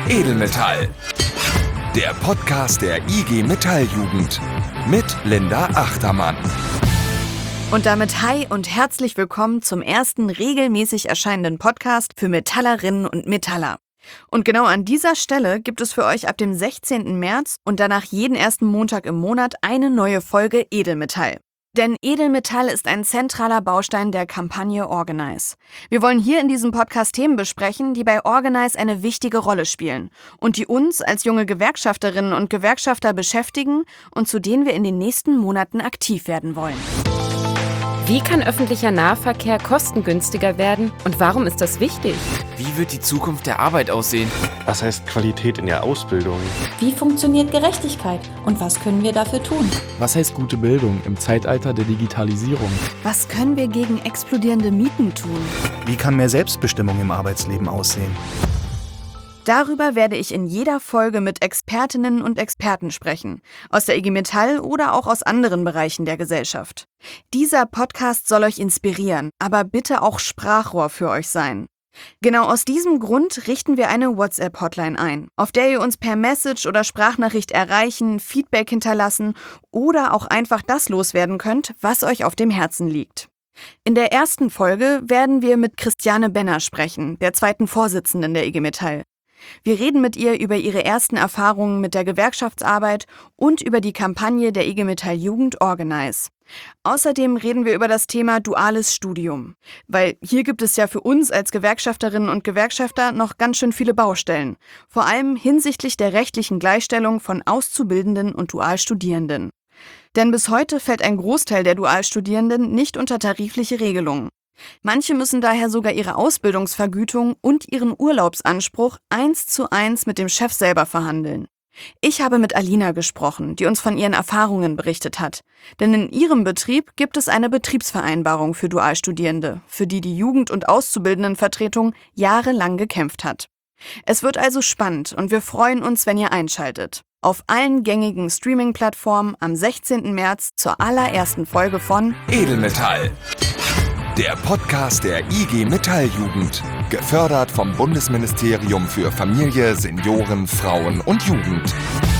Edelmetall. Der Podcast der IG Metall-Jugend mit Linda Achtermann. Und damit hi und herzlich willkommen zum ersten regelmäßig erscheinenden Podcast für Metallerinnen und Metaller. Und genau an dieser Stelle gibt es für euch ab dem 16. März und danach jeden ersten Montag im Monat eine neue Folge Edelmetall. Denn Edelmetall ist ein zentraler Baustein der Kampagne Organize. Wir wollen hier in diesem Podcast Themen besprechen, die bei Organize eine wichtige Rolle spielen und die uns als junge Gewerkschafterinnen und Gewerkschafter beschäftigen und zu denen wir in den nächsten Monaten aktiv werden wollen. Wie kann öffentlicher Nahverkehr kostengünstiger werden und warum ist das wichtig? Wie wird die Zukunft der Arbeit aussehen? Was heißt Qualität in der Ausbildung? Wie funktioniert Gerechtigkeit und was können wir dafür tun? Was heißt gute Bildung im Zeitalter der Digitalisierung? Was können wir gegen explodierende Mieten tun? Wie kann mehr Selbstbestimmung im Arbeitsleben aussehen? Darüber werde ich in jeder Folge mit Expertinnen und Experten sprechen, aus der IG Metall oder auch aus anderen Bereichen der Gesellschaft. Dieser Podcast soll euch inspirieren, aber bitte auch Sprachrohr für euch sein. Genau aus diesem Grund richten wir eine WhatsApp-Hotline ein, auf der ihr uns per Message oder Sprachnachricht erreichen, Feedback hinterlassen oder auch einfach das loswerden könnt, was euch auf dem Herzen liegt. In der ersten Folge werden wir mit Christiane Benner sprechen, der zweiten Vorsitzenden der IG Metall. Wir reden mit ihr über ihre ersten Erfahrungen mit der Gewerkschaftsarbeit und über die Kampagne der IG Metall Jugend Organize. Außerdem reden wir über das Thema duales Studium, weil hier gibt es ja für uns als Gewerkschafterinnen und Gewerkschafter noch ganz schön viele Baustellen, vor allem hinsichtlich der rechtlichen Gleichstellung von Auszubildenden und Dualstudierenden. Denn bis heute fällt ein Großteil der Dualstudierenden nicht unter tarifliche Regelungen. Manche müssen daher sogar ihre Ausbildungsvergütung und ihren Urlaubsanspruch 1:1 mit dem Chef selber verhandeln. Ich habe mit Alina gesprochen, die uns von ihren Erfahrungen berichtet hat. Denn in ihrem Betrieb gibt es eine Betriebsvereinbarung für Dualstudierende, für die die Jugend- und Auszubildendenvertretung jahrelang gekämpft hat. Es wird also spannend und wir freuen uns, wenn ihr einschaltet. Auf allen gängigen Streaming-Plattformen am 16. März zur allerersten Folge von Edelmetall. Der Podcast der IG Metall-Jugend, gefördert vom Bundesministerium für Familie, Senioren, Frauen und Jugend.